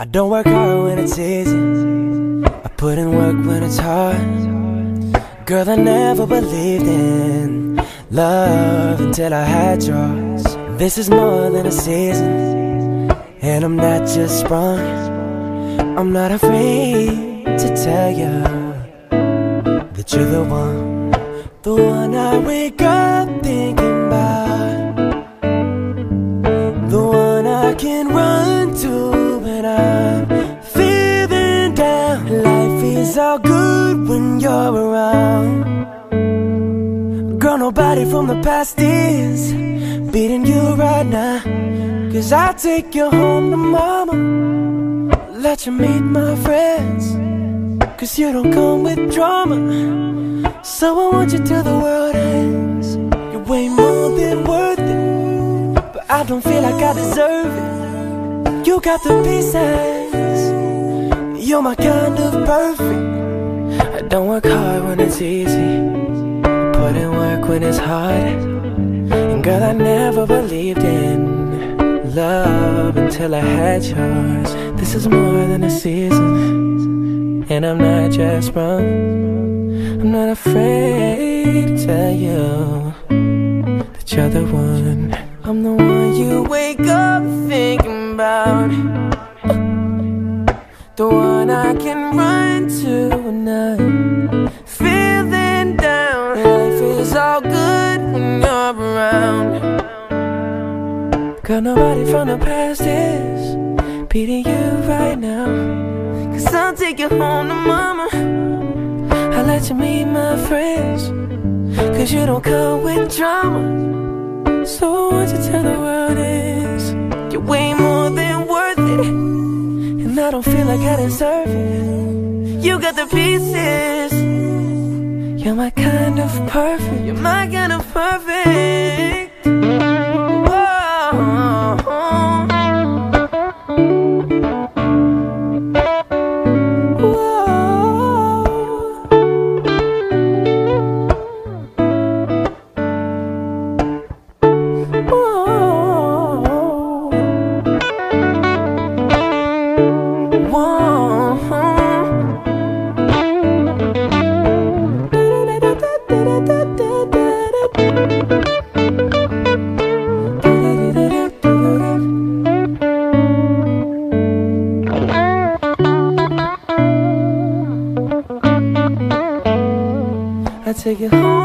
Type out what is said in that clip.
I don't work hard when it's easy, I put in work when it's hard. Girl, I never believed in love until I had yours. This is more than a season, and I'm not just sprung. I'm not afraid to tell you that you're the one I wake up thinking about, the one I can run to when I'm feeling down. Life is all good when you're around. Girl, nobody from the past is beating you right now. 'Cause I'll take you home to mama, let you meet my friends, 'cause you don't come with drama. So I want you till the world ends. You're way more than worth it, but I don't feel like I deserve it. You got the pieces, you're my kind of perfect. I don't work hard when it's easy, I put in work when it's hard. And girl, I never believed in love until I had yours. This is more than a season, and I'm not just wrong. I'm not afraid to tell you that you're the one. I'm the one you wake up thinking about, the one I can run to when I'm feeling down. Life is all good when you're around. Girl, nobody from the past is beating you right now. 'Cause I'll take you home to mama, I'll let you meet my friends, 'cause you don't come with drama. So what you tell the world is you're way more than worth it, and I don't feel like I deserve it. You got the pieces, you're my kind of perfect. You're my kind of perfect. I take you home.